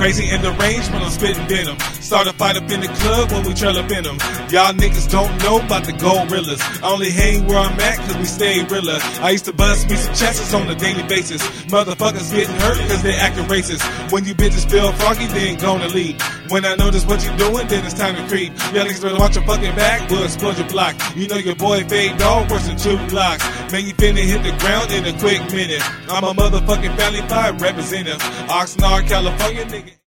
crazy in the range when I'm spitting venom. Start a fight up in the club when we trail up in them. Y'all niggas don't know about the gorillas. I only hang where I'm at cause we stay realer. I used to bust me some chances on a daily basis. Motherfuckers getting hurt cause they acting racist. When you bitches feel froggy, then gonna leave. When I notice what you doing, then it's time to creep. Y'all niggas better watch your fucking back, we'll explode your block. You know your boy Fade Dog worse than 2 blocks. Man, you finna hit the ground in a quick minute. I'm a motherfucking Family 5 representative. Oxnard, California, nigga.